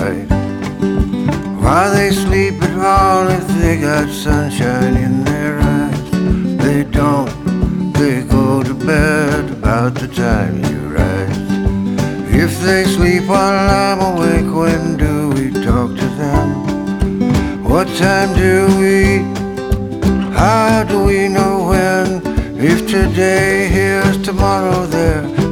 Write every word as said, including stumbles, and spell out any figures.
right. Why they sleep at all if they got sunshine in their eyes? They don't, they go to bed about the time you rise. If they sleep while I'm awake, when do we talk to them? What time do we eat? How do we know when? If today here's tomorrow there.